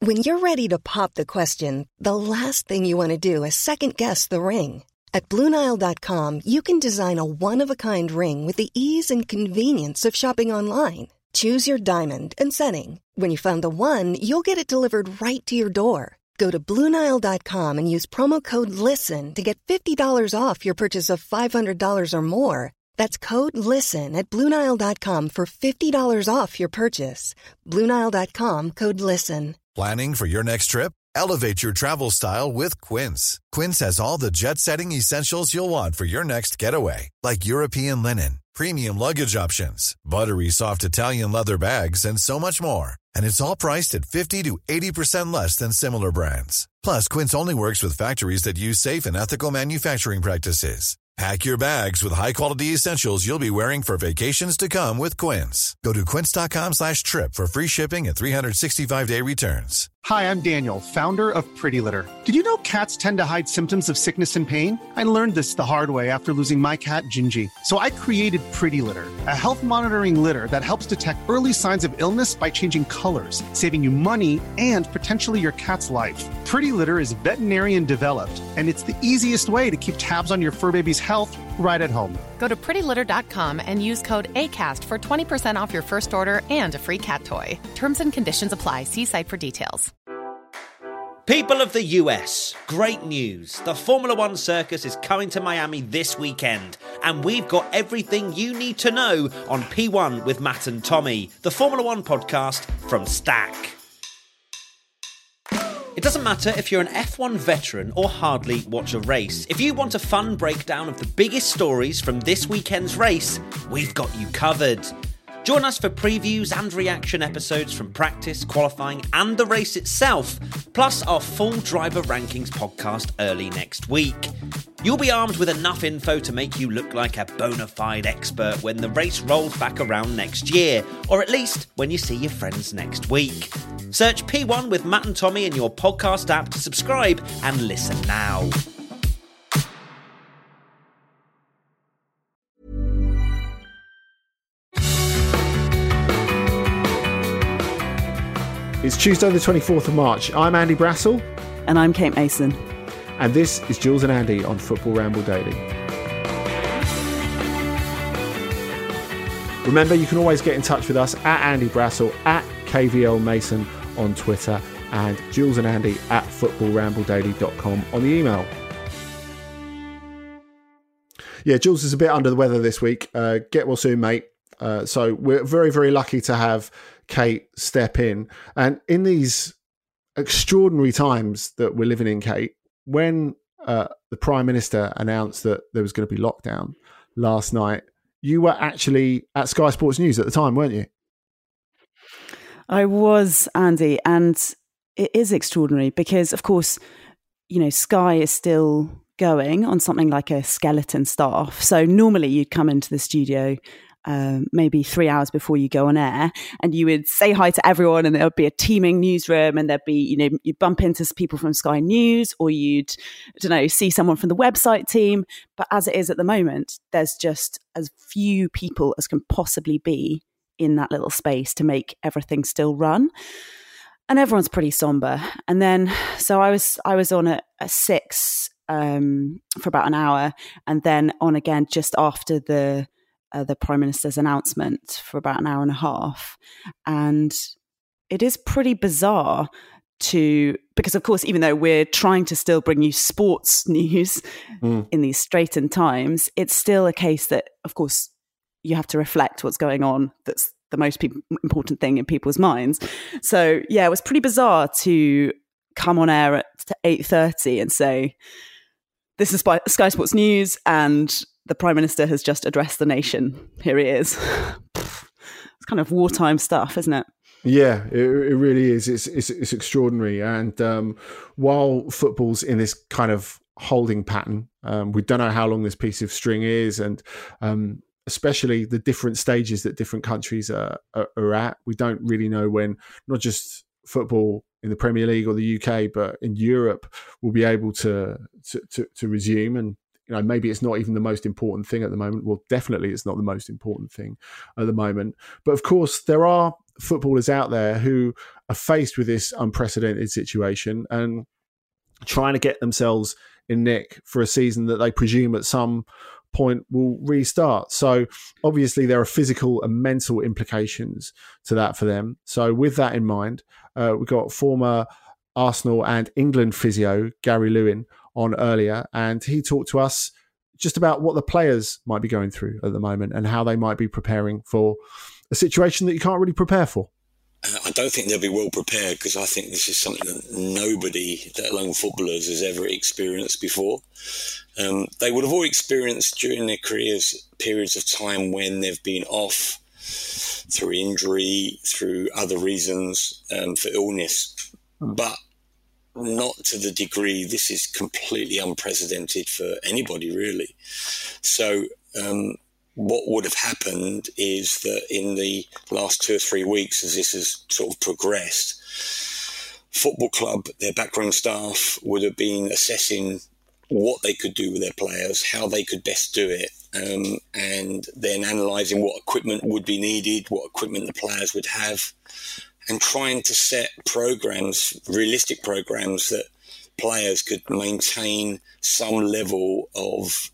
When you're ready to pop the question, the last thing you want to do is second-guess the ring. At BlueNile.com, you can design a one-of-a-kind ring with the ease and convenience of shopping online. Choose your diamond and setting. When you find the one, you'll get it delivered right to your door. Go to BlueNile.com and use promo code LISTEN to get $50 off your purchase of $500 or more. That's code LISTEN at BlueNile.com for $50 off your purchase. BlueNile.com, code LISTEN. Planning for your next trip? Elevate your travel style with Quince. Quince has all the jet-setting essentials you'll want for your next getaway, like European linen, premium luggage options, buttery soft Italian leather bags, and so much more. And it's all priced at 50 to 80% less than similar brands. Plus, Quince only works with factories that use safe and ethical manufacturing practices. Pack your bags with high-quality essentials you'll be wearing for vacations to come with Quince. Go to quince.com/trip for free shipping and 365-day returns. Hi, I'm Daniel, founder of Pretty Litter. Did you know cats tend to hide symptoms of sickness and pain? I learned this the hard way after losing my cat, Gingy. So I created Pretty Litter, a health monitoring litter that helps detect early signs of illness by changing colors, saving you money and potentially your cat's life. Pretty Litter is veterinarian developed, and it's the easiest way to keep tabs on your fur baby's health right at home. Go to prettylitter.com and use code ACAST for 20% off your first order and a free cat toy. Terms and conditions apply. See site for details. People of the US, great news. The Formula One circus is coming to Miami this weekend, and we've got everything you need to know on P1 with Matt and Tommy, the Formula One podcast from Stack. It doesn't matter if you're an F1 veteran or hardly watch a race. If you want a fun breakdown of the biggest stories from this weekend's race, we've got you covered. Join us for previews and reaction episodes from practice, qualifying and the race itself, plus our full driver rankings podcast early next week. You'll be armed with enough info to make you look like a bona fide expert when the race rolls back around next year, or at least when you see your friends next week. Search P1 with Matt and Tommy in your podcast app to subscribe and listen now. It's Tuesday the 24th of March. I'm Andy Brassel. And I'm Kate Mason. And this is Jules and Andy on Football Ramble Daily. Remember, you can always get in touch with us at Andy Brassel, at KVL Mason on Twitter, and Jules and Andy at footballrambledaily.com on the email. Yeah, Jules is a bit under the weather this week. Get well soon, mate. So we're very, very lucky to have Kate step in. And in these extraordinary times that we're living in, Kate, when the Prime Minister announced that there was going to be lockdown last night, you were actually at Sky Sports News at the time, weren't you? I was, Andy, and it is extraordinary because, of course, you know, Sky is still going on something like a skeleton staff. So normally you'd come into the studio maybe 3 hours before you go on air, and you would say hi to everyone, and there would be a teeming newsroom, and there'd be, you know, you'd bump into people from Sky News, or you'd, I don't know, see someone from the website team. But as it is at the moment, there's just as few people as can possibly be in that little space to make everything still run. And everyone's pretty somber. And then, so I was on at 6 for about an hour, and then on again just after the Prime Minister's announcement for about an hour and a half. And it is pretty bizarre because of course, even though we're trying to still bring you sports news in these straitened times, it's still a case that, of course, you have to reflect what's going on. That's the most important thing in people's minds. So yeah, it was pretty bizarre to come on air at 8:30 and say, this is Sky Sports News, and the Prime Minister has just addressed the nation. Here he is. It's kind of wartime stuff, isn't it? Yeah, it really is. It's extraordinary. And while football's in this kind of holding pattern, we don't know how long this piece of string is, and especially the different stages that different countries are at. We don't really know when, not just football in the Premier League or the UK, but in Europe, will be able to resume. And maybe it's not even the most important thing at the moment. Well, definitely it's not the most important thing at the moment. But of course, there are footballers out there who are faced with this unprecedented situation and trying to get themselves in nick for a season that they presume at some point will restart. So obviously there are physical and mental implications to that for them. So with that in mind, we've got former Arsenal and England physio Gary Lewin on earlier, and he talked to us just about what the players might be going through at the moment and how they might be preparing for a situation that you can't really prepare for. I don't think they'll be well prepared, because I think this is something that nobody, let alone footballers, has ever experienced before. They would have all experienced during their careers periods of time when they've been off through injury, through other reasons, for illness, but not to the degree. This is completely unprecedented for anybody, really. So what would have happened is that in the last 2 or 3 weeks, as this has sort of progressed, football club, their backroom staff would have been assessing what they could do with their players, how they could best do it, and then analysing what equipment would be needed, what equipment the players would have, and trying to set programs, realistic programs, that players could maintain some level of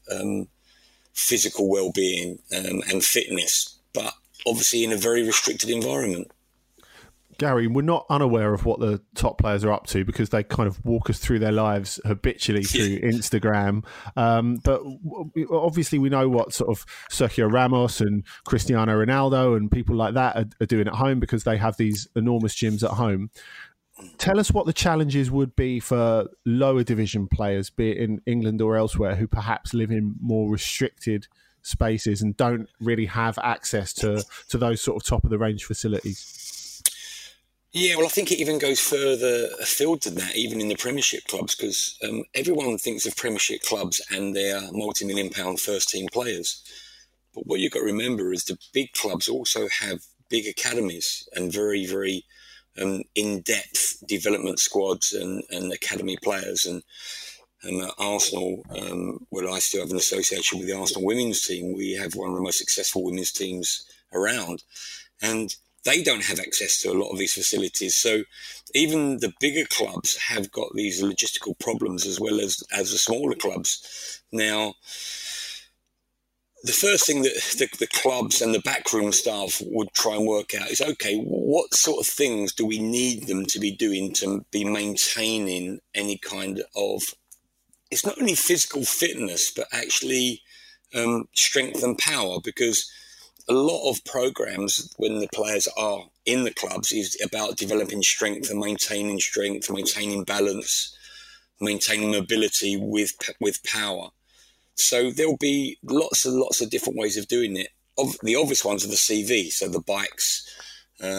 physical well-being and fitness, but obviously in a very restricted environment. Gary, we're not unaware of what the top players are up to, because they kind of walk us through their lives habitually through Instagram. But obviously we know what sort of Sergio Ramos and Cristiano Ronaldo and people like that are doing at home, because they have these enormous gyms at home. Tell us what the challenges would be for lower division players, be it in England or elsewhere, who perhaps live in more restricted spaces and don't really have access to those sort of top of the range facilities. Yeah, well, I think it even goes further afield than that, even in the Premiership clubs, because everyone thinks of Premiership clubs and their multi-million-pound first-team players. But what you've got to remember is the big clubs also have big academies and very, very in-depth development squads and academy players. And at Arsenal, where I still have an association with the Arsenal women's team, we have one of the most successful women's teams around. And they don't have access to a lot of these facilities. So even the bigger clubs have got these logistical problems as well as the smaller clubs. Now, the first thing that the clubs and the backroom staff would try and work out is, okay, what sort of things do we need them to be doing to be maintaining any kind of, it's not only physical fitness, but actually strength and power, because a lot of programs when the players are in the clubs is about developing strength and maintaining balance, maintaining mobility with power. So there'll be lots and lots of different ways of doing it. The obvious ones are the CV, so the bikes. They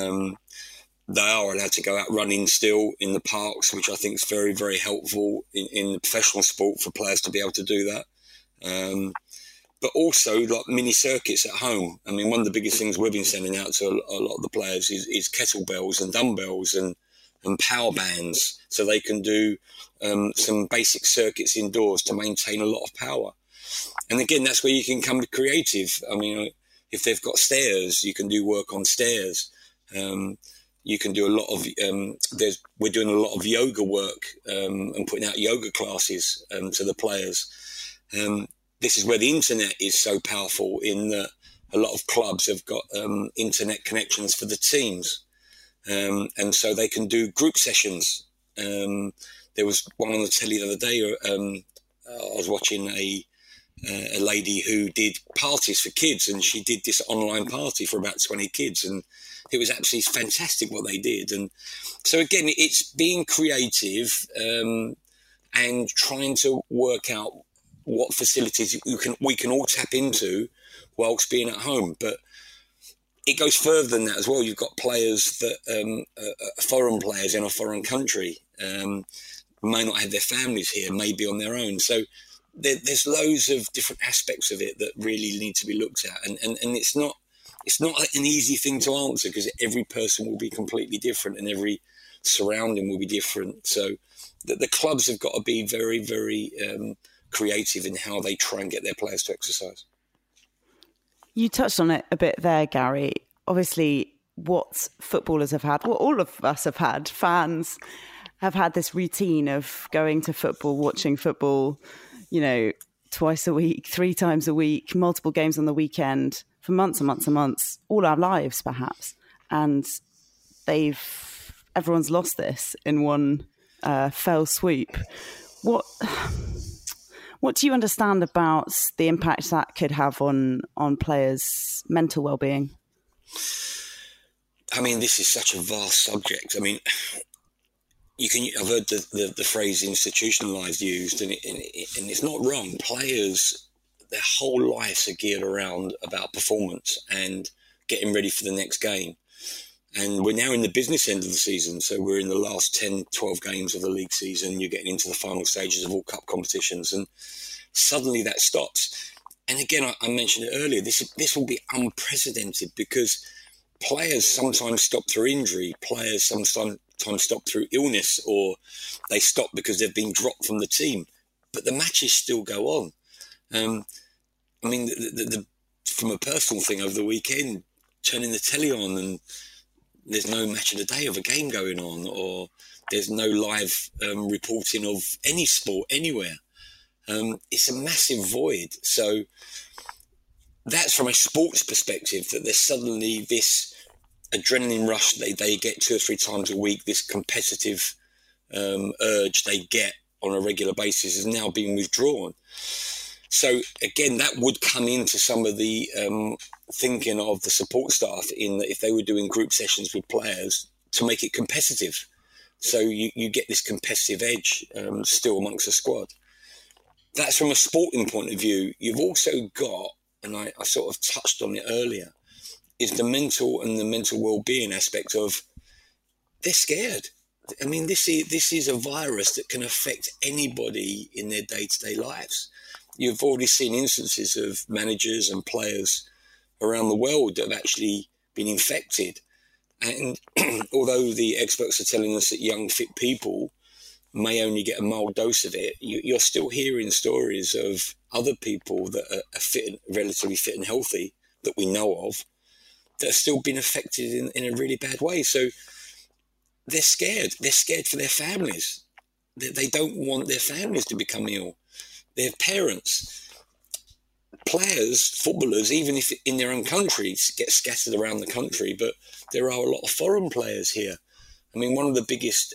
are allowed to go out running still in the parks, which I think is very, very helpful in the professional sport for players to be able to do that. But also like mini circuits at home. I mean, one of the biggest things we've been sending out to a lot of the players is kettlebells and dumbbells and power bands, so they can do some basic circuits indoors to maintain a lot of power. And again, that's where you can come creative. I mean, if they've got stairs, you can do work on stairs. You can do a lot of, we're doing a lot of yoga work and putting out yoga classes to the players. This is where the internet is so powerful, in that a lot of clubs have got internet connections for the teams. And so they can do group sessions. There was one on the telly the other day. I was watching a lady who did parties for kids, and she did this online party for about 20 kids, and it was absolutely fantastic what they did. And so again, it's being creative and trying to work out what facilities we can all tap into whilst being at home. But it goes further than that as well. You've got players that are foreign players in a foreign country, may not have their families here, may be on their own. So there's loads of different aspects of it that really need to be looked at. And it's not an easy thing to answer, because every person will be completely different and every surrounding will be different. So the clubs have got to be very, very creative in how they try and get their players to exercise. You touched on it a bit there, Gary. Obviously, what footballers have had, what all of us have had, fans have had this routine of going to football, watching football, twice a week, 3 times a week, multiple games on the weekend for months and months and months, all our lives perhaps. And everyone's lost this in one fell swoop. What do you understand about the impact that could have on players' mental well-being? I mean, this is such a vast subject. I mean, I've heard the phrase institutionalised used, and it's not wrong. Players, their whole lives are geared around about performance and getting ready for the next game. And we're now in the business end of the season, so we're in the last 10, 12 games of the league season. You're getting into the final stages of all cup competitions, and suddenly that stops. And again, I mentioned it earlier, this will be unprecedented because players sometimes stop through injury, players sometimes stop through illness, or they stop because they've been dropped from the team. But the matches still go on. I mean, from a personal thing over the weekend, turning the telly on and there's no match of the day of a game going on, or there's no live reporting of any sport anywhere. It's a massive void. So that's from a sports perspective, that there's suddenly this adrenaline rush they get 2 or 3 times a week, this competitive urge they get on a regular basis is now being withdrawn. So again, that would come into some of the thinking of the support staff in that if they were doing group sessions with players to make it competitive. So you get this competitive edge still amongst the squad. That's from a sporting point of view. You've also got, and I sort of touched on it earlier, is the mental and the mental well-being aspect of they're scared. I mean, this is a virus that can affect anybody in their day-to-day lives. You've already seen instances of managers and players around the world that have actually been infected. And although the experts are telling us that young, fit people may only get a mild dose of it, you're still hearing stories of other people that are relatively fit and healthy that we know of that have still been affected in a really bad way. So they're scared. They're scared for their families. They don't want their families to become ill. Their parents, players, footballers, even if in their own countries, get scattered around the country, but there are a lot of foreign players here. I mean, one of the biggest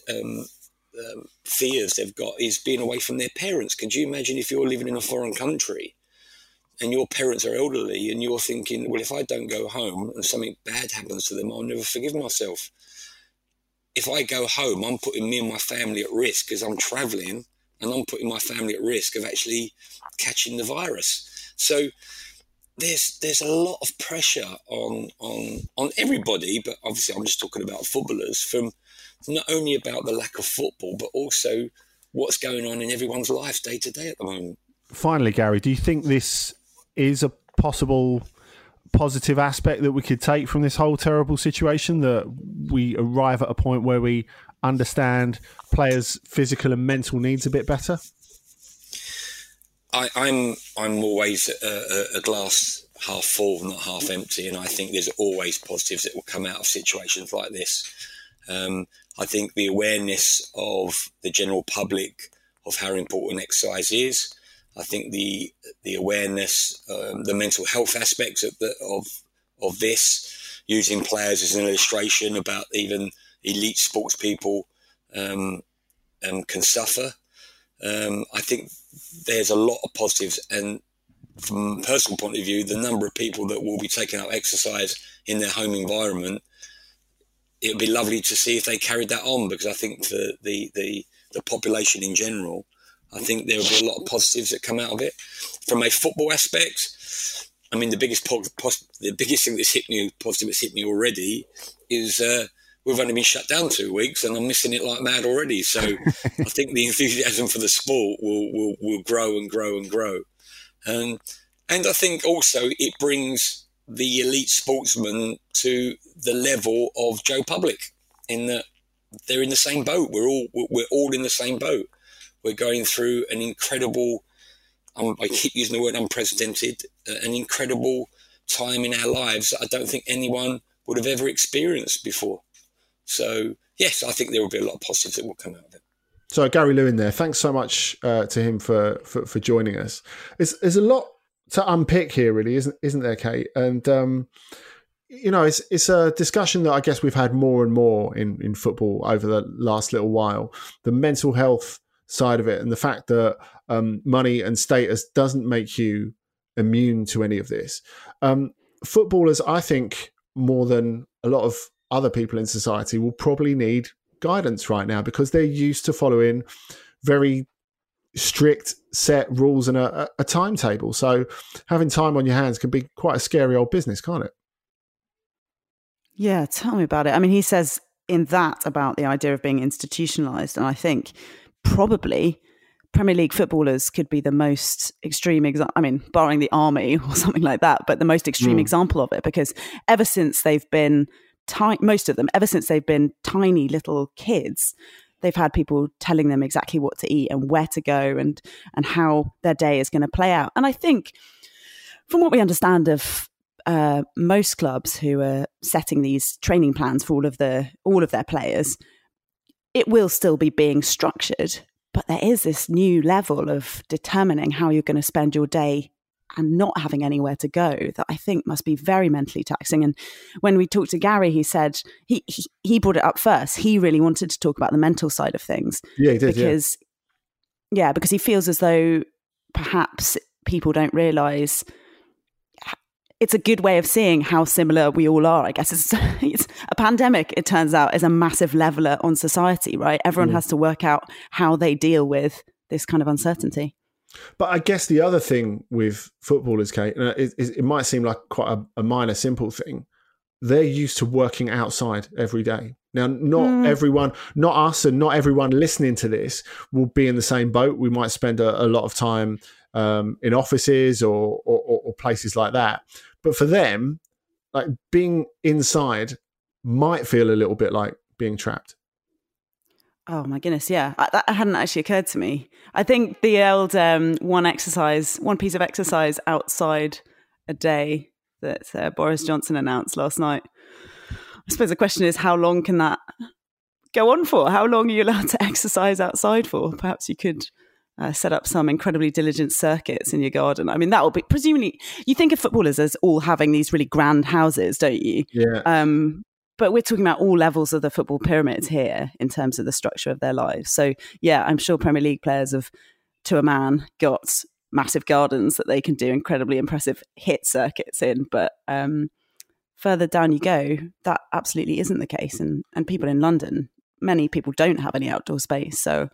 fears they've got is being away from their parents. Could you imagine if you're living in a foreign country and your parents are elderly and you're thinking, well, if I don't go home and something bad happens to them, I'll never forgive myself. If I go home, I'm putting me and my family at risk because I'm travelling, and I'm putting my family at risk of actually catching the virus. So there's a lot of pressure on everybody, but obviously I'm just talking about footballers, from not only about the lack of football, but also what's going on in everyone's lives day to day at the moment. Finally, Gary, do you think this is a possible positive aspect that we could take from this whole terrible situation, that we arrive at a point where we understand players' physical and mental needs a bit better? I'm always a glass half full, not half empty, and I think there's always positives that will come out of situations like this. I think the awareness of the general public of how important exercise is, I think the awareness, the mental health aspects of this, using players as an illustration about even elite sports people can suffer. I think there's a lot of positives, and from a personal point of view, the number of people that will be taking up exercise in their home environment, it would be lovely to see if they carried that on, because I think for the population in general, I think there will be a lot of positives that come out of it. From a football aspect, I mean, the biggest thing that's hit me, positive that's hit me already, is we've only been shut down 2 weeks and I'm missing it like mad already. So I think the enthusiasm for the sport will grow and grow and grow. And I think also it brings the elite sportsman to the level of Joe Public, in that they're in the same boat. We're all in the same boat. We're going through an incredible I keep using the word unprecedented, an incredible time in our lives that I don't think anyone would have ever experienced before. So, yes, I think there will be a lot of positives that will come out of it. So Gary Lewin there, thanks so much to him for joining us. There's a lot to unpick here, really, isn't there, Kate? And, it's a discussion that I guess we've had more and more in football over the last little while. The mental health side of it and the fact that money and status doesn't make you immune to any of this. Footballers, I think, more than a lot of other people in society, will probably need guidance right now because they're used to following very strict set rules and a timetable. So having time on your hands can be quite a scary old business, can't it? Yeah, tell me about it. I mean, he says in that about the idea of being institutionalized, and I think probably Premier League footballers could be the most extreme example. I mean, barring the army or something like that, but the most extreme example of it, because ever since they've been most of them, ever since they've been tiny little kids, they've had people telling them exactly what to eat and where to go and how their day is going to play out. And I think from what we understand of most clubs who are setting these training plans for all of their players, it will still be being structured, but there is this new level of determining how you're going to spend your day and not having anywhere to go that I think must be very mentally taxing. And when we talked to Gary, he said he brought it up first. He really wanted to talk about the mental side of things. Yeah, he did. Because he feels as though perhaps people don't realise it's a good way of seeing how similar we all are. I guess it's a pandemic, it turns out, is a massive leveler on society, right? Everyone has to work out how they deal with this kind of uncertainty. But I guess the other thing with footballers, Kate, it might seem like quite a minor, simple thing. They're used to working outside every day. Now, not everyone, not us and not everyone listening to this will be in the same boat. We might spend a lot of time in offices or places like that. But for them, like being inside might feel a little bit like being trapped. Oh my goodness, yeah. That hadn't actually occurred to me. I think the old one piece of exercise outside a day that Boris Johnson announced last night. I suppose the question is, how long can that go on for? How long are you allowed to exercise outside for? Perhaps you could set up some incredibly diligent circuits in your garden. I mean, that will be, presumably, you think of footballers as all having these really grand houses, don't you? Yeah. But we're talking about all levels of the football pyramids here in terms of the structure of their lives. So, yeah, I'm sure Premier League players have, to a man, got massive gardens that they can do incredibly impressive hit circuits in. But further down you go, that absolutely isn't the case. And people in London, many people don't have any outdoor space. So,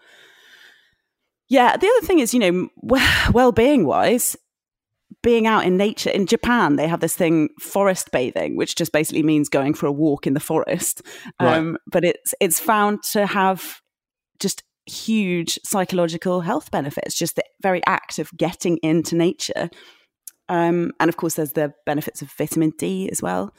yeah, the other thing is, well-being wise, being out in nature. In Japan, they have this thing, forest bathing, which just basically means going for a walk in the forest. Right. But it's found to have just huge psychological health benefits, just the very act of getting into nature. And of course, there's the benefits of vitamin D as well.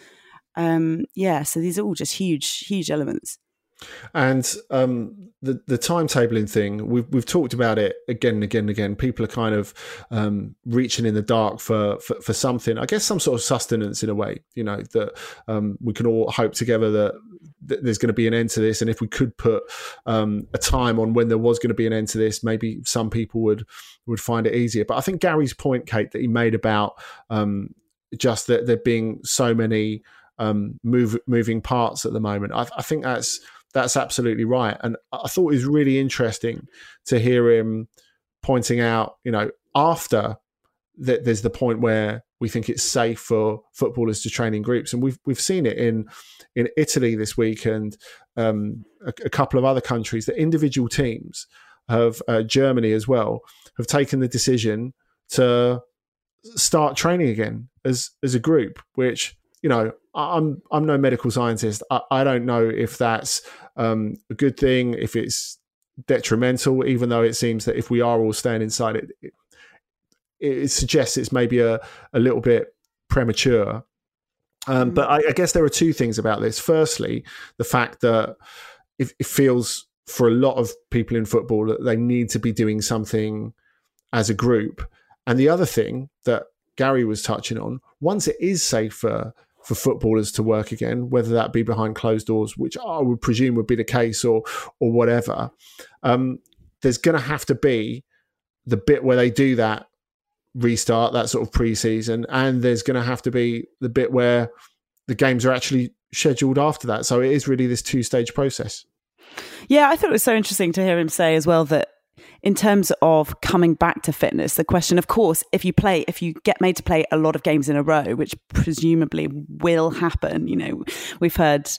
So these are all just huge, huge elements. And the timetabling thing, we've talked about it again and again and again. People are kind of reaching in the dark for something, I guess some sort of sustenance in a way, that we can all hope together that there's going to be an end to this. And if we could put a time on when there was going to be an end to this, maybe some people would find it easier. But I think Gary's point, Kate, that he made about just that there being so many moving parts at the moment, I think that's absolutely right. And I thought it was really interesting to hear him pointing out, after that there's the point where we think it's safe for footballers to train in groups. And we've seen it in Italy this week and a couple of other countries, that individual teams have, Germany as well, have taken the decision to start training again as a group, which, I'm no medical scientist. I don't know if that's a good thing, if it's detrimental, even though it seems that if we are all staying inside, it suggests it's maybe a little bit premature. But I guess there are two things about this. Firstly, the fact that it feels for a lot of people in football that they need to be doing something as a group. And the other thing that Gary was touching on, once it is safe for footballers to work again, whether that be behind closed doors, which I would presume would be the case, or whatever, there's going to have to be the bit where they do that restart, that sort of pre-season, and there's going to have to be the bit where the games are actually scheduled after that. So it is really this two-stage process. Yeah, I thought it was so interesting to hear him say as well that in terms of coming back to fitness, the question, of course, if you get made to play a lot of games in a row, which presumably will happen, we've heard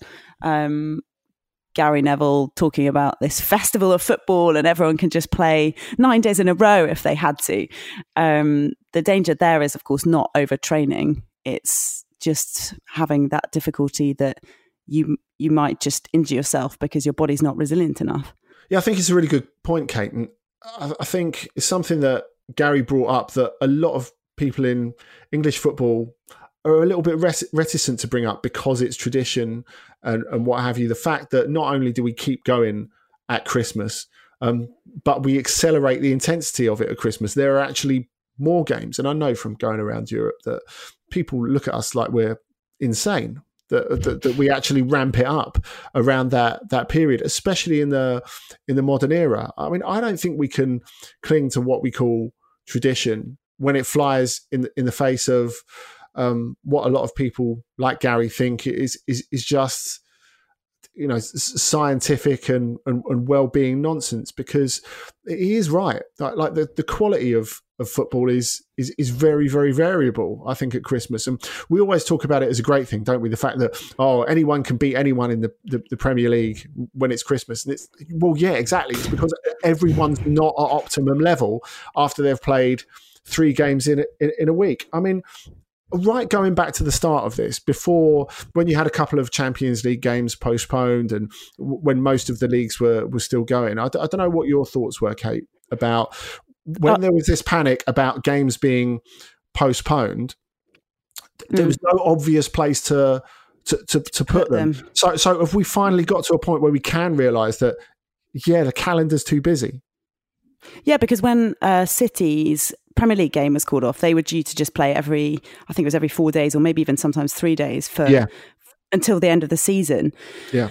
Gary Neville talking about this festival of football and everyone can just play 9 days in a row if they had to. The danger there is, of course, not overtraining. It's just having that difficulty that you might just injure yourself because your body's not resilient enough. Yeah, I think it's a really good point, Kate. And I think it's something that Gary brought up that a lot of people in English football are a little bit reticent to bring up because it's tradition and what have you. The fact that not only do we keep going at Christmas, but we accelerate the intensity of it at Christmas. There are actually more games. And I know from going around Europe that people look at us like we're insane. That we actually ramp it up around that period, especially in the modern era. I mean, I don't think we can cling to what we call tradition when it flies in the face of what a lot of people like Gary think is just scientific and well-being nonsense. Because he is right. Like the quality of football is very, very variable, I think, at Christmas. And we always talk about it as a great thing, don't we? The fact that, anyone can beat anyone in the Premier League when it's Christmas. And yeah, exactly. It's because everyone's not at optimum level after they've played 3 games in a week. I mean, right, going back to the start of this, before, when you had a couple of Champions League games postponed and when most of the leagues were still going, I don't know what your thoughts were, Kate, about when there was this panic about games being postponed. There was no obvious place to put them. So have we finally got to a point where we can realise that, yeah, the calendar's too busy? Yeah, because when City's Premier League game was called off, they were due to just play every 4 days or maybe even sometimes 3 days until the end of the season. Yeah.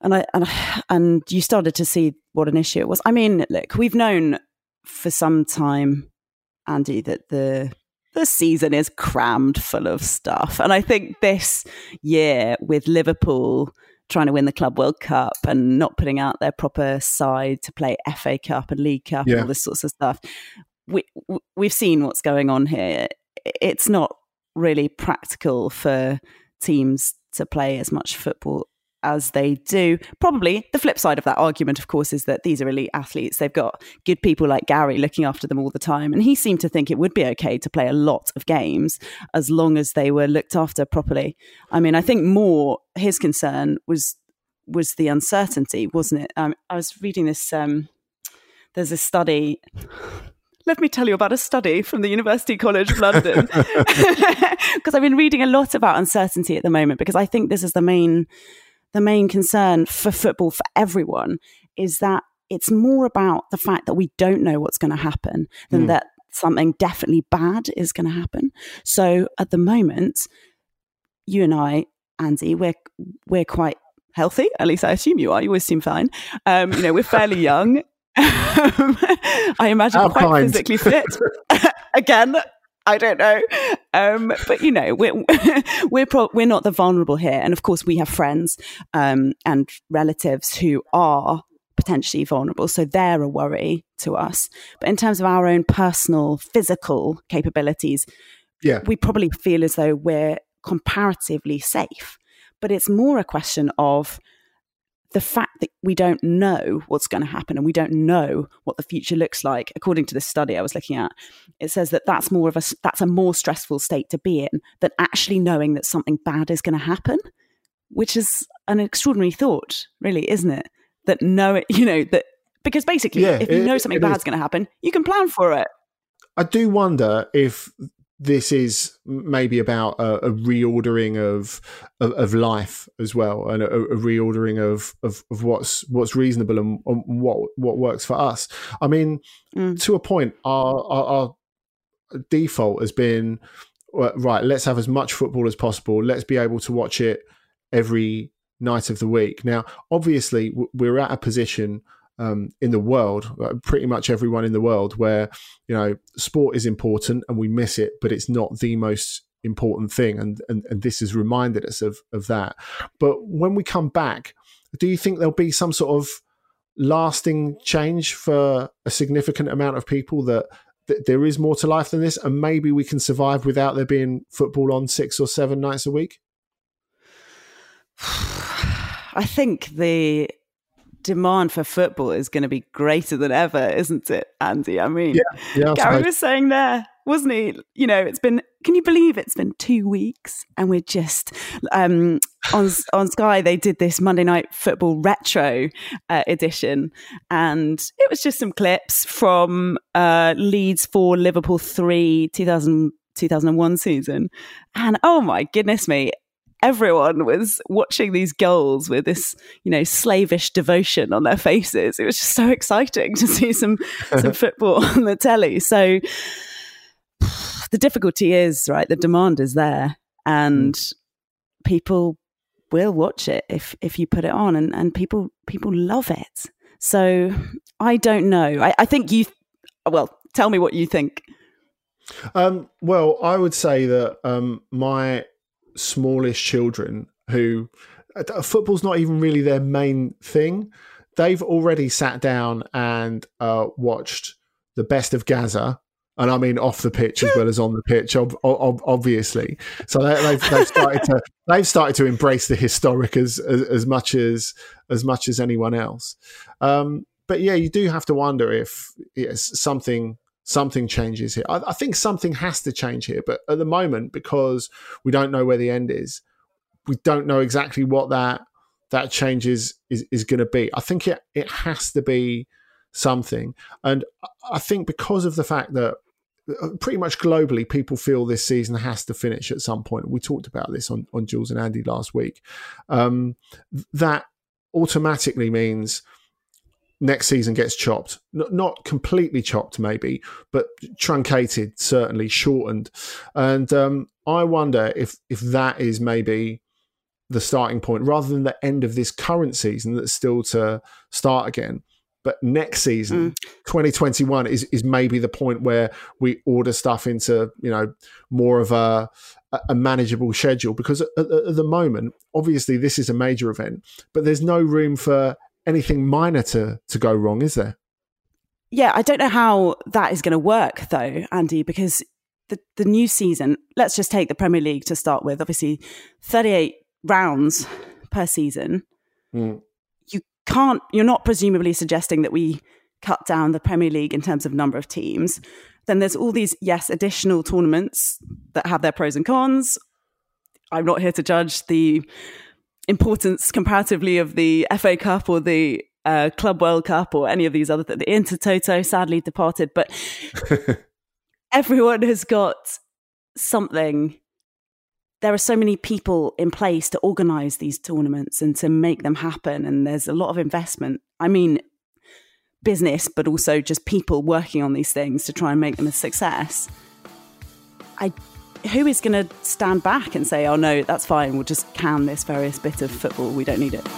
And you started to see what an issue it was. I mean, look, we've known for some time, Andy, that the season is crammed full of stuff. And I think this year, with Liverpool trying to win the Club World Cup and not putting out their proper side to play FA Cup and League Cup and all this sorts of stuff, we've seen what's going on here. It's not really practical for teams to play as much football as they do. Probably the flip side of that argument, of course, is that these are elite athletes. They've got good people like Gary looking after them all the time. And he seemed to think it would be okay to play a lot of games as long as they were looked after properly. I mean, I think more his concern was the uncertainty, wasn't it? I was reading this, there's a study. Let me tell you about a study from the University College of London. Because I've been reading a lot about uncertainty at the moment, because I think this is the main concern for football, for everyone, is that it's more about the fact that we don't know what's going to happen than that something definitely bad is going to happen. So at the moment, you and I, Andy, we're quite healthy. At least I assume you are. You always seem fine. We're fairly young. I imagine quite physically fit. Again, I don't know. But we're not the vulnerable here. And of course we have friends and relatives who are potentially vulnerable. So they're a worry to us. But in terms of our own personal physical capabilities, we probably feel as though we're comparatively safe. But it's more a question of the fact that we don't know what's going to happen and we don't know what the future looks like. According to this study I was looking at, it says that that's a more stressful state to be in than actually knowing that something bad is going to happen, which is an extraordinary thought, really, isn't it? Because basically, if you know something bad's going to happen, you can plan for it. I do wonder if this is maybe about a reordering of life as well, and a reordering of what's reasonable and what works for us. I mean, to a point, our default has been, right, let's have as much football as possible. Let's be able to watch it every night of the week. Now, obviously, we're at a position in the world, pretty much everyone in the world, where, you know, sport is important and we miss it, but it's not the most important thing. And this has reminded us of that. But when we come back, do you think there'll be some sort of lasting change for a significant amount of people, that there is more to life than this, and maybe we can survive without there being football on 6 or 7 nights a week? I think the demand for football is going to be greater than ever, isn't it, Andy? I mean, Gary was saying there, wasn't he? You know, can you believe it's been 2 weeks and we're just on Sky, they did this Monday Night Football retro edition, and it was just some clips from Leeds 4, Liverpool 3, 2001 season. And oh my goodness me, everyone was watching these goals with this, you know, slavish devotion on their faces. It was just so exciting to see some football on the telly. So the difficulty is, right, the demand is there, and people will watch it if you put it on, and people love it. So I don't know. I think tell me what you think. Well, I would say that my smallest children, who football's not even really their main thing, they've already sat down and watched the best of Gaza. And I mean off the pitch as well as on the pitch, obviously. So they've started to embrace the historic as much as anyone else. But yeah, you do have to wonder if something changes here. I think something has to change here. But at the moment, because we don't know where the end is, we don't know exactly what that change is going to be. I think it has to be something. And I think because of the fact that pretty much globally, people feel this season has to finish at some point. We talked about this on Jules and Andy last week. That automatically means next season gets chopped. Not completely chopped, maybe, but truncated, certainly shortened. And I wonder if that is maybe the starting point, rather than the end of this current season that's still to start again. But next season, 2021, is maybe the point where we order stuff into, you know, more of a manageable schedule. Because at the moment, obviously, this is a major event, but there's no room for anything minor to go wrong, is there? Yeah, I don't know how that is going to work, though, Andy, because the new season, let's just take the Premier League to start with. Obviously, 38 rounds per season. You're not presumably suggesting that we cut down the Premier League in terms of number of teams. Then there's all these, additional tournaments that have their pros and cons. I'm not here to judge the importance comparatively of the FA Cup or the Club World Cup or any of these other things. The Intertoto sadly departed, but everyone has got something. There are so many people in place to organise these tournaments and to make them happen. And there's a lot of investment. I mean, business, but also just people working on these things to try and make them a success. Who is going to stand back and say, oh no, that's fine, we'll just can this various bit of football, we don't need it?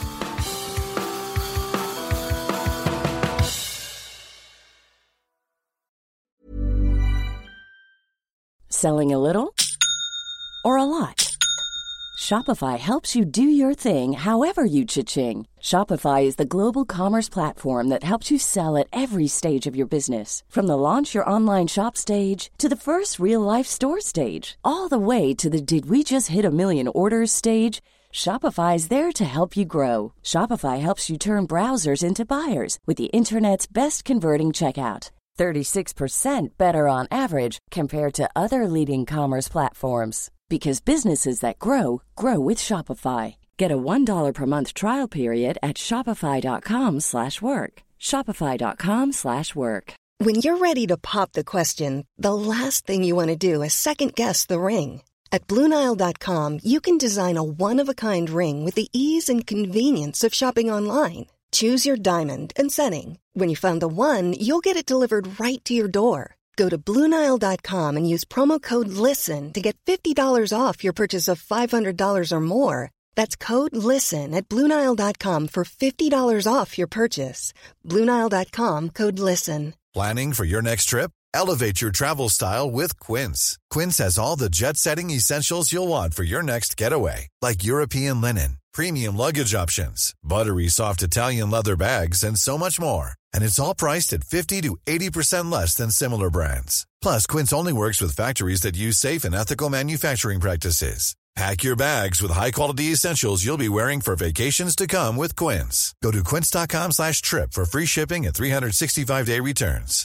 Selling a little or a lot? Shopify helps you do your thing however you cha-ching. Shopify is the global commerce platform that helps you sell at every stage of your business. From the launch your online shop stage to the first real-life store stage, all the way to the did we just hit a million orders stage. Shopify is there to help you grow. Shopify helps you turn browsers into buyers with the internet's best converting checkout. 36% better on average compared to other leading commerce platforms. Because businesses that grow, grow with Shopify. Get a $1 per month trial period at shopify.com/work. Shopify.com/work. When you're ready to pop the question, the last thing you want to do is second-guess the ring. At BlueNile.com, you can design a one-of-a-kind ring with the ease and convenience of shopping online. Choose your diamond and setting. When you find the one, you'll get it delivered right to your door. Go to BlueNile.com and use promo code LISTEN to get $50 off your purchase of $500 or more. That's code LISTEN at BlueNile.com for $50 off your purchase. BlueNile.com, code LISTEN. Planning for your next trip? Elevate your travel style with Quince. Quince has all the jet-setting essentials you'll want for your next getaway, like European linen, premium luggage options, buttery soft Italian leather bags, and so much more. And it's all priced at 50 to 80% less than similar brands. Plus, Quince only works with factories that use safe and ethical manufacturing practices. Pack your bags with high-quality essentials you'll be wearing for vacations to come with Quince. Go to quince.com/trip for free shipping and 365-day returns.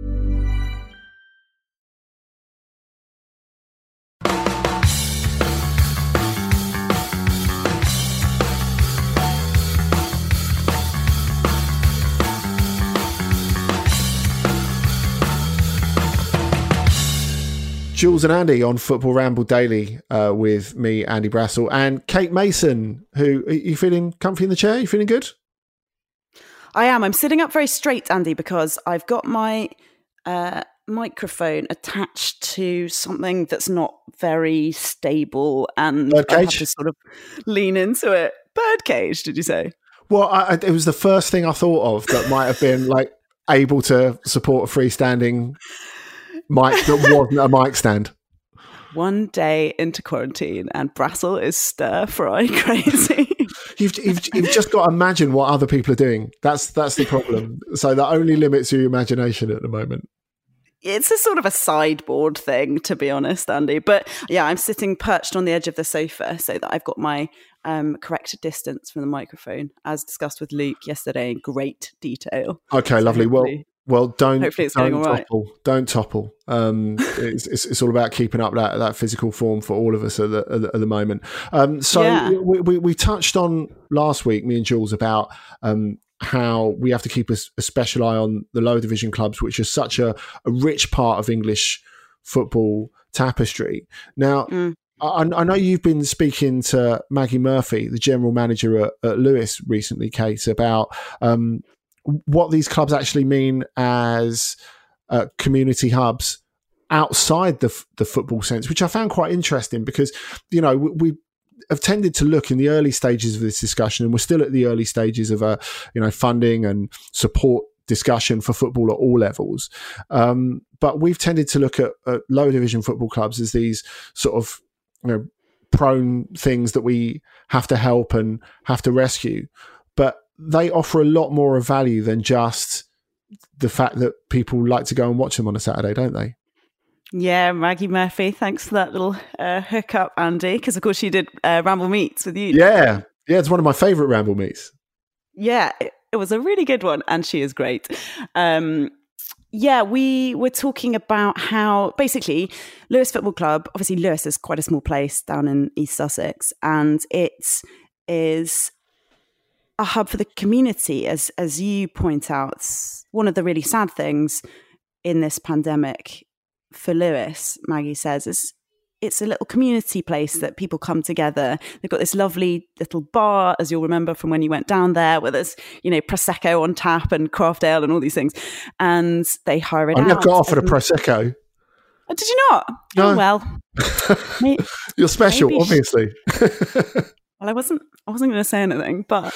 Jules and Andy on Football Ramble Daily with me, Andy Brassel, and Kate Mason, who, are you feeling comfy in the chair? You feeling good? I am. I'm sitting up very straight, Andy, because I've got my microphone attached to something that's not very stable, and I have to sort of lean into it. Birdcage, did you say? Well, it was the first thing I thought of that might have been like able to support a freestanding mic that wasn't a mic stand. One day into quarantine and Brassel is stir-fry crazy. You've just got to imagine what other people are doing. That's the problem. So that only limits your imagination at the moment. It's a sort of a sideboard thing, to be honest, Andy. But yeah, I'm sitting perched on the edge of the sofa so that I've got my correct distance from the microphone, as discussed with Luke yesterday in great detail. Okay, so lovely. Well, don't topple. Don't topple. It's all about keeping up that physical form for all of us at the moment. We touched on last week, me and Jules, about how we have to keep a special eye on the lower division clubs, which are such a rich part of English football tapestry. Now, I know you've been speaking to Maggie Murphy, the general manager at Lewes recently, Kate, about what these clubs actually mean as community hubs outside the football sense, which I found quite interesting because, you know, we have tended to look in the early stages of this discussion, and we're still at the early stages of funding and support discussion for football at all levels. But we've tended to look at lower division football clubs as these sort of, prone things that we have to help and have to rescue. But they offer a lot more of value than just the fact that people like to go and watch them on a Saturday, don't they? Yeah, Maggie Murphy, thanks for that little hookup, Andy, because of course she did Ramble Meets with you. Yeah, it's one of my favourite Ramble Meets. Yeah, it was a really good one, and she is great. We were talking about how basically Lewes Football Club, obviously Lewes is quite a small place down in East Sussex, and it is a hub for the community, as you point out. One of the really sad things in this pandemic for Lewes, Maggie says, is it's a little community place that people come together. They've got this lovely little bar, as you'll remember from when you went down there, where there's, Prosecco on tap and craft ale and all these things. And they hire it out. I never got offered a Prosecco. Oh, did you not? No. Oh, well. You're special, obviously. Well, I wasn't going to say anything, but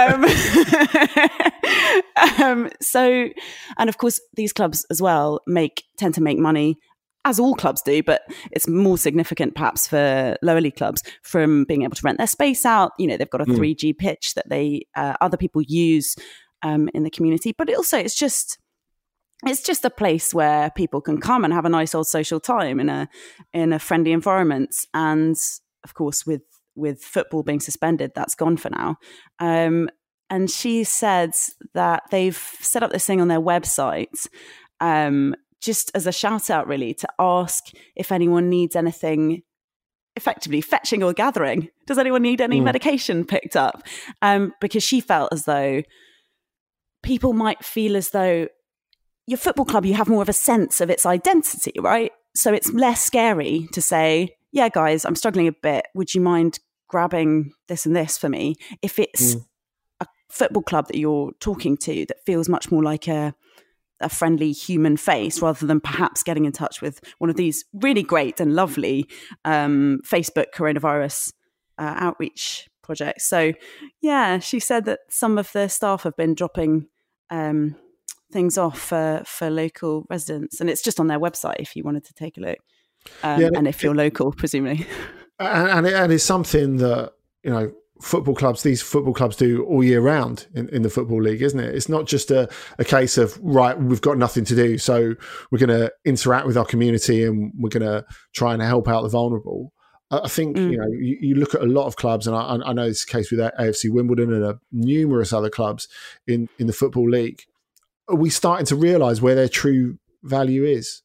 and of course these clubs as well tend to make money, as all clubs do, but it's more significant perhaps for lower league clubs from being able to rent their space out. They've got a 3G pitch that they other people use in the community, but it's just a place where people can come and have a nice old social time in a friendly environment. And of course, with football being suspended, that's gone for now. And she said that they've set up this thing on their website, just as a shout out, really, to ask if anyone needs anything, effectively fetching or gathering. Does anyone need any medication picked up? Because she felt as though people might feel as though your football club, you have more of a sense of its identity, right? So it's less scary to say, yeah, guys, I'm struggling a bit. Would you mind grabbing this and this for me? If it's a football club that you're talking to that feels much more like a a friendly human face rather than perhaps getting in touch with one of these really great and lovely Facebook coronavirus outreach projects. So, yeah, she said that some of the staff have been dropping things off for local residents, and it's just on their website if you wanted to take a look. And if you're local, presumably. And it's something that, you know, these football clubs do all year round in the Football League, isn't it? It's not just a case of, right, we've got nothing to do, so we're going to interact with our community and we're going to try and help out the vulnerable. I think, you know, you look at a lot of clubs, and I know it's the case with AFC Wimbledon and numerous other clubs in the Football League. Are we starting to realise where their true value is?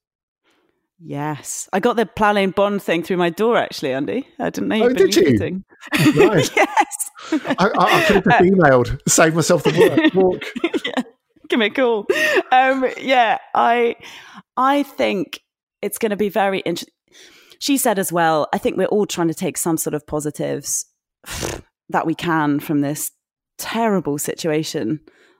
Yes. I got the Plough Lane Bond thing through my door, actually, Andy. I didn't know you'd been visiting. Nice. Yes. I could have just emailed, save myself the walk. Yeah. Give me a call. Yeah, I think it's going to be very interesting. She said as well, I think we're all trying to take some sort of positives that we can from this terrible situation.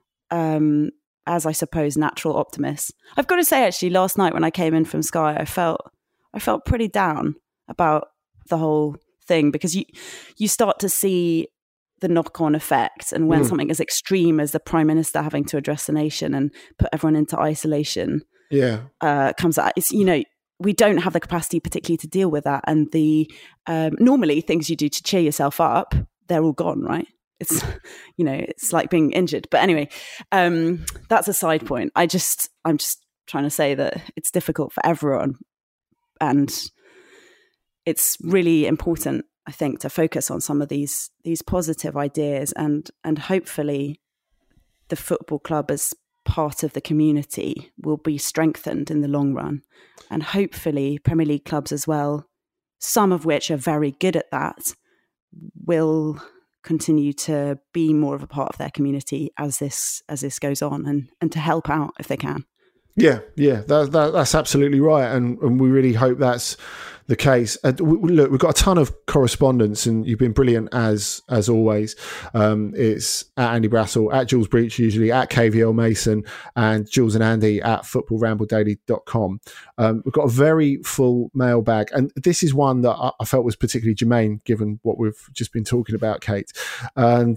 As I suppose natural optimists. I've got to say, actually, last night when I came in from Sky, I felt pretty down about the whole thing, because you start to see the knock-on effect, and when something as extreme as the Prime Minister having to address the nation and put everyone into isolation comes out, it's, you know, we don't have the capacity particularly to deal with that, and the normally things you do to cheer yourself up, they're all gone, right? It's, you know, it's like being injured. But anyway, that's a side point. I'm just trying to say that it's difficult for everyone, and it's really important, I think, to focus on some of these positive ideas, and hopefully the football club as part of the community will be strengthened in the long run, and hopefully Premier League clubs as well, some of which are very good at that, will continue to be more of a part of their community as this goes on, and to help out if they can. Yeah, that's absolutely right, and we really hope that's the case. Look, we've got a ton of correspondence, and you've been brilliant as always. It's at Andy Brassel, at Jules Breach, usually at KVL Mason, and Jules and Andy at footballrambledaily.com. We've got a very full mailbag, and this is one that I felt was particularly germane given what we've just been talking about, Kate. And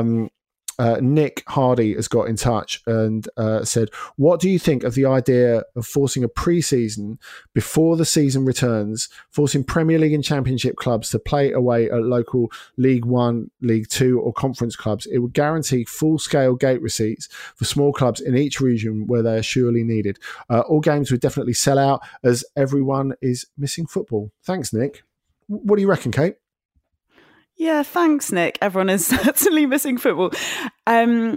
Nick Hardy has got in touch and said, what do you think of the idea of forcing a pre-season before the season returns, forcing Premier League and Championship clubs to play away at local League One, League Two or conference clubs? It would guarantee full-scale gate receipts for small clubs in each region where they are surely needed. All games would definitely sell out as everyone is missing football. Thanks, Nick. What do you reckon, Kate? Yeah, thanks, Nick. Everyone is certainly missing football. I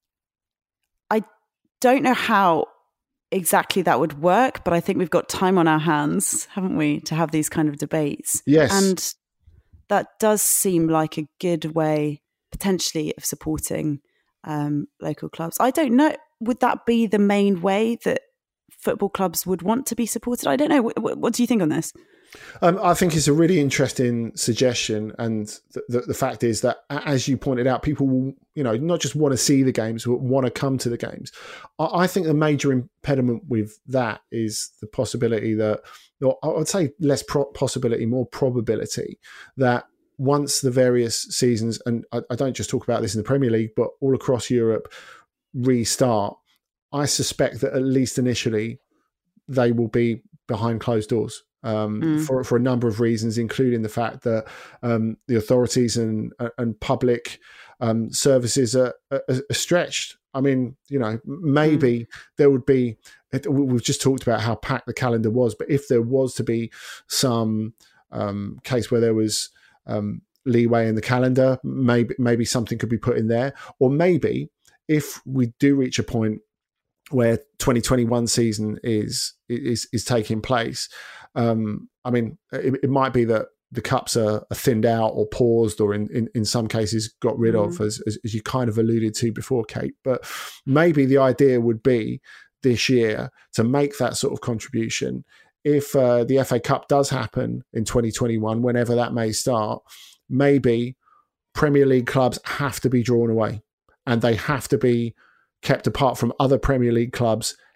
don't know how exactly that would work, but I think we've got time on our hands, haven't we, to have these kind of debates? Yes. And that does seem like a good way, potentially, of supporting local clubs. I don't know. Would that be the main way that football clubs would want to be supported? I don't know. What do you think on this? I think it's a really interesting suggestion, and the fact is that, as you pointed out, people will, you know, not just want to see the games, but want to come to the games. I think the major impediment with that is the possibility that, or I would say less possibility, more probability that once the various seasons, and I don't just talk about this in the Premier League, but all across Europe, restart, I suspect that at least initially they will be behind closed doors. For a number of reasons, including the fact that the authorities and public services are stretched. I mean, you know, maybe there would be, we've just talked about how packed the calendar was, but if there was to be some case where there was leeway in the calendar, maybe something could be put in there. Or maybe if we do reach a point where 2021 season is taking place, I mean, it might be that the cups are thinned out or paused, or in some cases got rid of, as you kind of alluded to before, Kate. But maybe the idea would be this year to make that sort of contribution. If the FA Cup does happen in 2021, whenever that may start, maybe Premier League clubs have to be drawn away, and they have to be kept apart from other Premier League clubs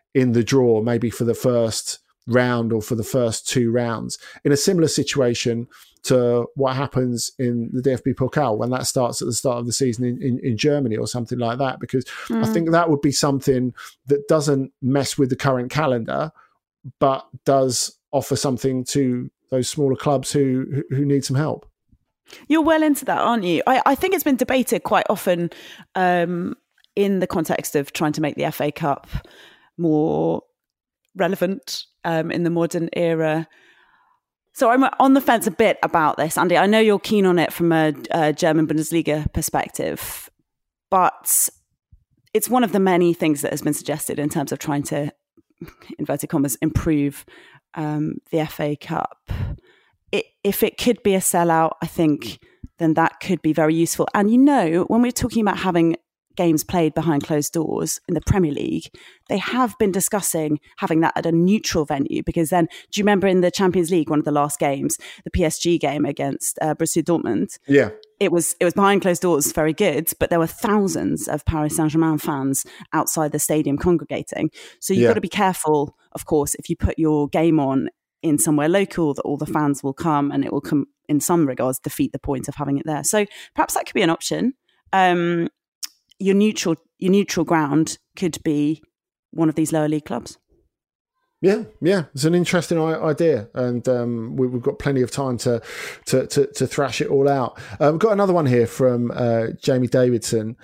in the draw, maybe for the first round or for the first 2 rounds, in a similar situation to what happens in the DFB Pokal when that starts at the start of the season in Germany or something like that, because I think that would be something that doesn't mess with the current calendar, but does offer something to those smaller clubs who need some help. You're well into that, aren't you? I think it's been debated quite often in the context of trying to make the FA Cup more relevant in the modern era. So I'm on the fence a bit about this, Andy. I know you're keen on it from a German Bundesliga perspective, but it's one of the many things that has been suggested in terms of trying to, inverted commas, improve the FA Cup. If it could be a sellout, I think then that could be very useful. And when we're talking about having games played behind closed doors in the Premier League, they have been discussing having that at a neutral venue, because then, do you remember in the Champions League, one of the last games, the PSG game against Borussia Dortmund? Yeah. It was behind closed doors, very good, but there were thousands of Paris Saint-Germain fans outside the stadium congregating. So you've got to be careful, of course, if you put your game on in somewhere local, that all the fans will come, and it will come, in some regards, defeat the point of having it there. So perhaps that could be an option. Your neutral ground could be one of these lower league clubs. Yeah, it's an interesting idea, and we've got plenty of time to thrash it all out. We've got another one here from Jamie Davidson.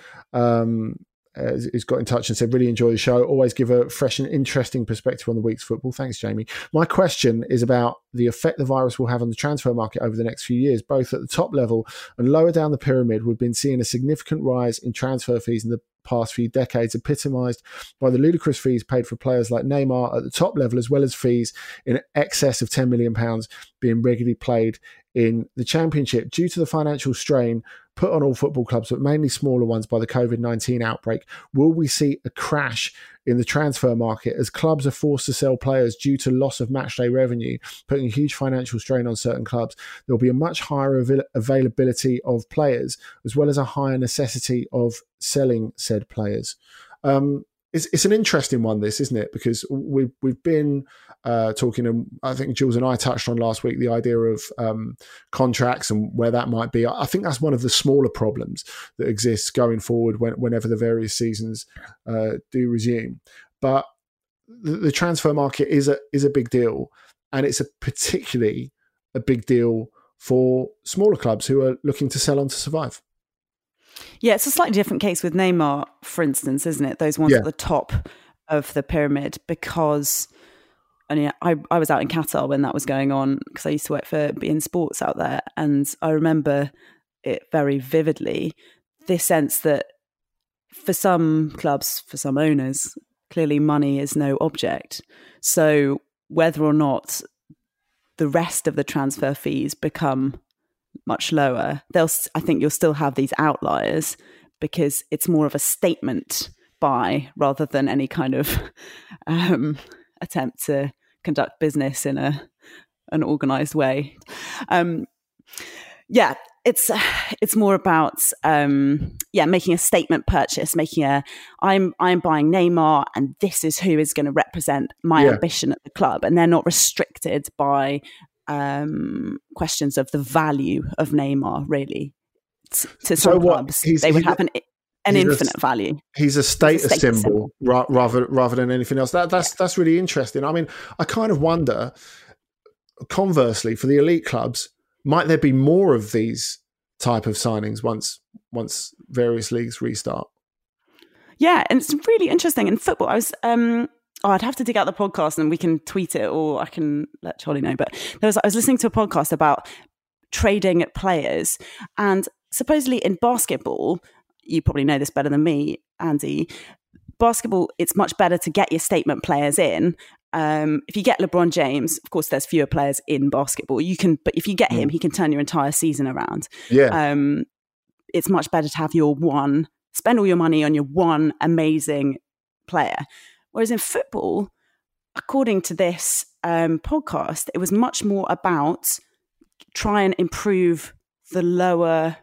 Who's got in touch and said, really enjoy the show. Always give a fresh and interesting perspective on the week's football. Thanks, Jamie. My question is about the effect the virus will have on the transfer market over the next few years, both at the top level and lower down the pyramid. We've been seeing a significant rise in transfer fees in the past few decades, epitomised by the ludicrous fees paid for players like Neymar at the top level, as well as fees in excess of £10 million being regularly played in the Championship. Due to the financial strain put on all football clubs, but mainly smaller ones, by the COVID-19 outbreak, will we see a crash in the transfer market as clubs are forced to sell players due to loss of matchday revenue, putting a huge financial strain on certain clubs? There will be a much higher availability of players, as well as a higher necessity of selling said players. It's an interesting one, this, isn't it? Because we've been talking, and I think Jules and I touched on last week, the idea of contracts and where that might be. I think that's one of the smaller problems that exists going forward whenever the various seasons do resume. But the transfer market is a big deal, and it's particularly a big deal for smaller clubs who are looking to sell on to survive. Yeah, it's a slightly different case with Neymar, for instance, isn't it? Those ones at the top of the pyramid, because I was out in Qatar when that was going on, because I used to work for beIN Sports out there, and I remember it very vividly, this sense that for some clubs, for some owners, clearly money is no object. So whether or not the rest of the transfer fees become much lower, I think you'll still have these outliers, because it's more of a statement buy rather than any kind of attempt to conduct business in an organised way. It's more about making a statement purchase, I'm buying Neymar, and this is who is going to represent my ambition at the club, and they're not restricted by questions of the value of Neymar, really. To some clubs, they would have an infinite value. He's a status symbol rather than anything else. That's really interesting. I mean, I kind of wonder, conversely, for the elite clubs, might there be more of these type of signings once various leagues restart? Yeah, and it's really interesting. In football, I was I'd have to dig out the podcast and we can tweet it, or I can let Charlie know. But I was listening to a podcast about trading players, and supposedly in basketball, you probably know this better than me, Andy, basketball, it's much better to get your statement players in. If you get LeBron James, of course, there's fewer players in basketball. But if you get him, he can turn your entire season around. Yeah. It's much better to have spend all your money on your one amazing player. Whereas in football, according to this podcast, it was much more about try and improve the lower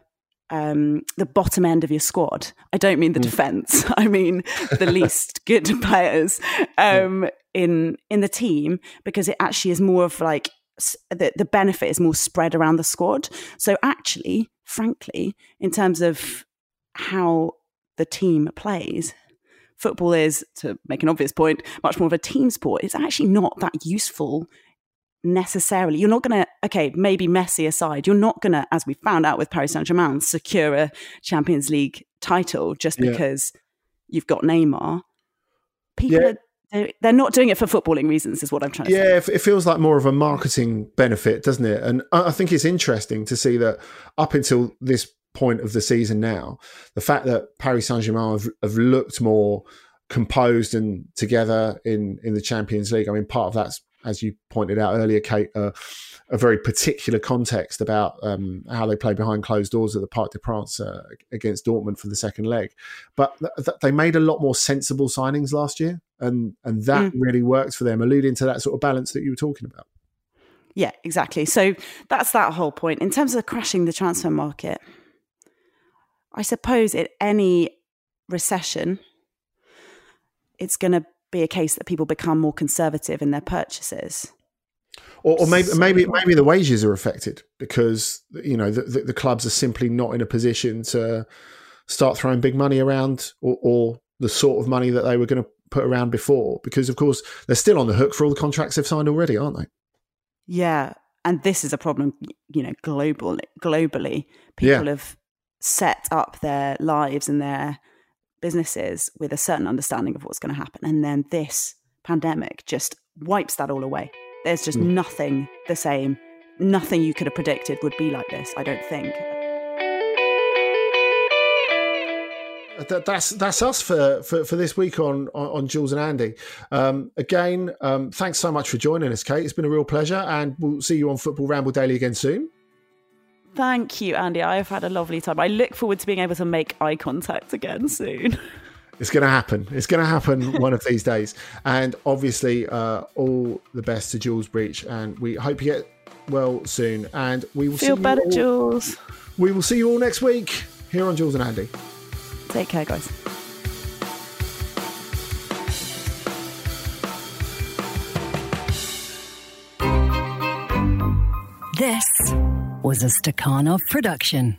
the bottom end of your squad. I don't mean the defence. I mean the least good players in the team, because it actually is more of like the benefit is more spread around the squad. So actually, frankly, in terms of how the team plays, football is, to make an obvious point, much more of a team sport. It's actually not that useful necessarily. You're not going to, okay, maybe Messi aside, you're not going to, as we found out with Paris Saint-Germain, secure a Champions League title just because you've got Neymar. People they're not doing it for footballing reasons, is what I'm trying to say. Yeah, it feels like more of a marketing benefit, doesn't it? And I think it's interesting to see that up until this point of the season now, the fact that Paris Saint-Germain have looked more composed and together in the Champions League. I mean, part of that's, as you pointed out earlier, Kate, a very particular context about how they play behind closed doors at the Parc des Princes against Dortmund for the second leg. But they made a lot more sensible signings last year, and that really worked for them, alluding to that sort of balance that you were talking about. Yeah, exactly. So that's that whole point. In terms of crashing the transfer market, I suppose in any recession, it's going to be a case that people become more conservative in their purchases. Or maybe the wages are affected because, you know, the clubs are simply not in a position to start throwing big money around or the sort of money that they were going to put around before, because of course they're still on the hook for all the contracts they've signed already, aren't they? Yeah. And this is a problem, you know, globally. People have set up their lives and their businesses with a certain understanding of what's going to happen. And then this pandemic just wipes that all away. There's just nothing the same. Nothing you could have predicted would be like this, I don't think. That's us for this week on Jules and Andy. Again, thanks so much for joining us, Kate. It's been a real pleasure, and we'll see you on Football Ramble Daily again soon. Thank you, Andy. I've had a lovely time. I look forward to being able to make eye contact again soon. It's going to happen. It's going to happen one of these days. And obviously, all the best to Jules Breach. And we hope you get well soon. And we will feel better, Jules. We will see you all next week here on Jules and Andy. Take care, guys. This was a Stakhanov production.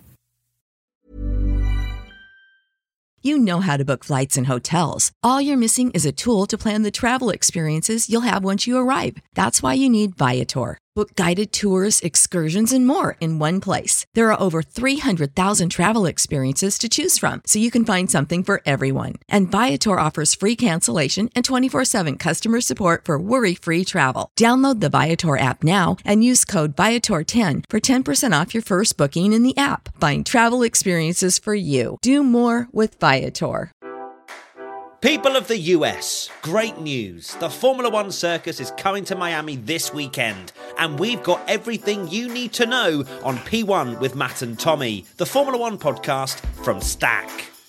You know how to book flights and hotels. All you're missing is a tool to plan the travel experiences you'll have once you arrive. That's why you need Viator. Book guided tours, excursions, and more in one place. There are over 300,000 travel experiences to choose from, so you can find something for everyone. And Viator offers free cancellation and 24/7 customer support for worry-free travel. Download the Viator app now and use code Viator10 for 10% off your first booking in the app. Find travel experiences for you. Do more with Viator. People of the US, great news. The Formula One circus is coming to Miami this weekend, and we've got everything you need to know on P1 with Matt and Tommy, the Formula One podcast from Stack.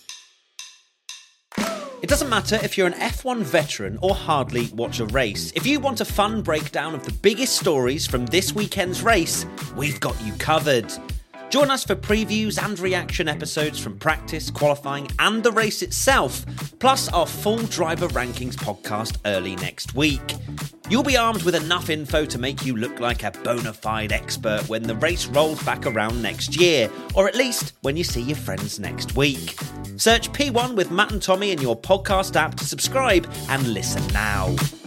It doesn't matter if you're an F1 veteran or hardly watch a race. If you want a fun breakdown of the biggest stories from this weekend's race, we've got you covered. Join us for previews and reaction episodes from practice, qualifying and the race itself, plus our full driver rankings podcast early next week. You'll be armed with enough info to make you look like a bona fide expert when the race rolls back around next year, or at least when you see your friends next week. Search P1 with Matt and Tommy in your podcast app to subscribe and listen now.